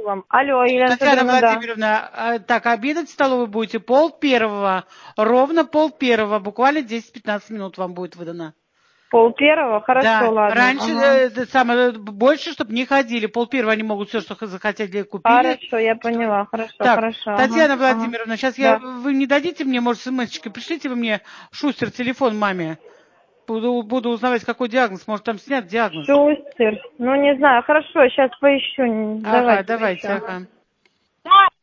вам. Алло, Елена Татьяна Федоровна, да. Владимировна, так, обедать в столовой будете 12:30, ровно 12:30, буквально 10-15 минут вам будет выдано. 12:30? Хорошо, Да, ладно. раньше, Ага. самое больше, чтобы не ходили. 12:30 они могут все, что захотели, купили. Хорошо, я поняла. Хорошо, Так, хорошо. Ага, Татьяна ага. Владимировна, сейчас Да. вы не дадите мне, может, смс-очкой, пришлите вы мне, Шустер, телефон маме. Буду узнавать, какой диагноз. Может, там снят диагноз. Шустер. Ну, не знаю. Хорошо, сейчас поищу. Ага, Давайте давайте, поищу. ага. Ага.